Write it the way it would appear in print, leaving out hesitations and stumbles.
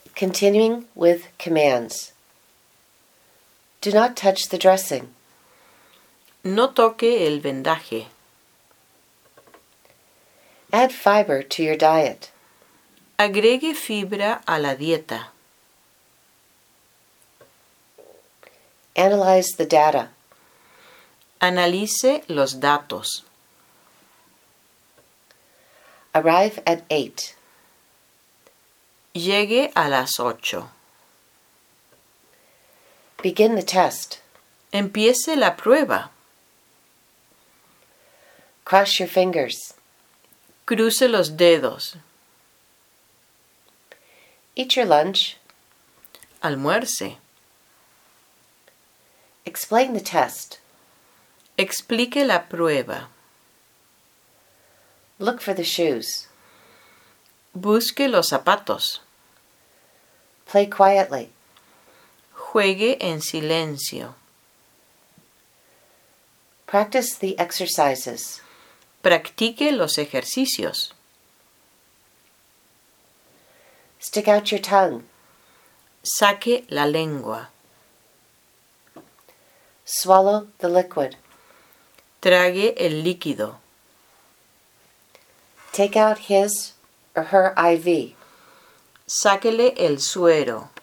Continuing with commands. Do not touch the dressing. No toque el vendaje. Add fiber to your diet. Agregue fibra a la dieta. Analyze the data. Analice los datos. Arrive at 8. Llegue a las 8. Begin the test. Empiece la prueba. Cross your fingers. Cruce los dedos. Eat your lunch. Almuerce. Explain the test. Explique la prueba. Look for the shoes. Busque los zapatos. Play quietly. Juegue en silencio. Practice the exercises. Practique los ejercicios. Stick out your tongue. Saque la lengua. Swallow the liquid. Trague el líquido. Take out his or her IV. Sáquele el suero.